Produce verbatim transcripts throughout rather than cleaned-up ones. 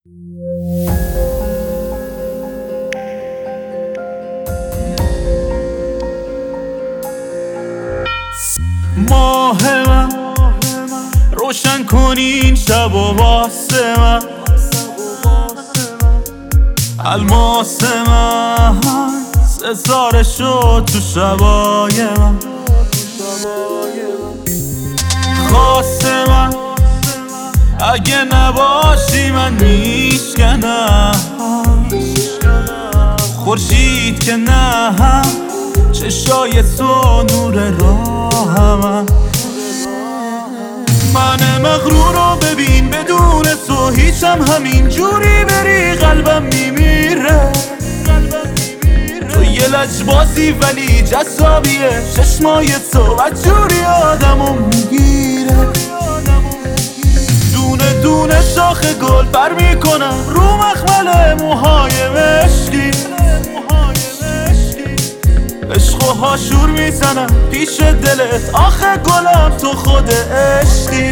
ماه من روشن کنین شب و واسه من، الماس من ستاره شد تو شبای من، خواست من اگه نباشی من میشکنم، خورشید که نه چشای تو نور راهم، من مغرور رو ببین بدون تو هیچم همین جوری بری قلبم میمیره، تو یه لجبازی ولی جذابیه، چشمای تو و جوری آدمو میگیره، دونه دونه شاخ گل پر میکنم رو مخمل موهای مشکی، عشق و هاشور میزنم پیش دلت، آخه گلم تو خود عشقی.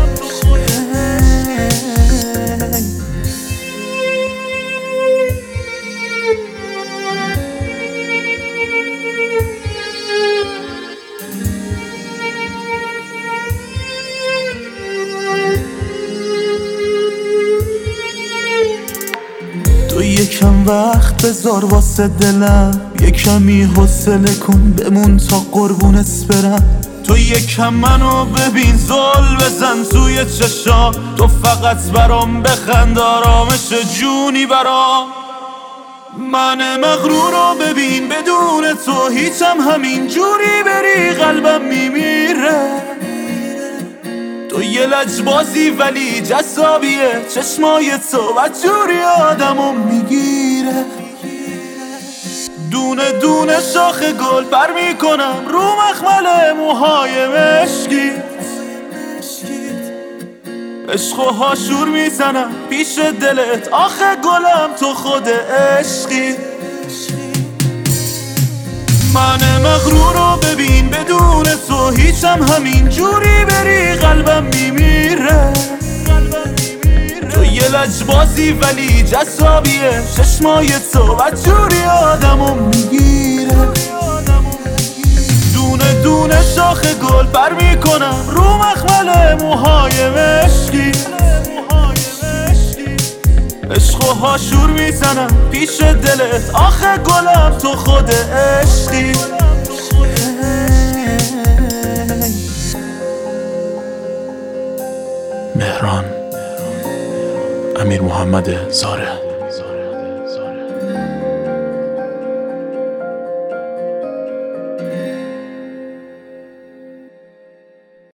تو یکم وقت بذار واسه دلم، یکمی حوصله کن بمون تا قربونت برم، تو یکم منو ببین زل بزن توی چشام، تو فقط برام بخند آرامش جونی برام، من مغرور رو ببین بدون تو هیچم همین جوری بری قلبم میمیره، تو یه لجبازی ولی جذابیه، چشمای تو و جوری آدمو میگیره، دونه دونه شاخ گل پر میکنم رو مخمل موهای مشکی، عشق و هاشور میزنم پیش دلت، آخه گلم تو خود عشقی، من مغرور رو ببین بدون تو هیچم همین جوری بری قلبم میمیره، تو یه لجبازی ولی جذابیه، چشمای تو و جوری آدمو میگیره، دونه دونه شاخ گل پر میکنم رو مخمل موهای مشکی، عشق و هاشور میزنم پیش دلت، آخه گلم تو خود عشقی. مهران امیرمحمد زاره.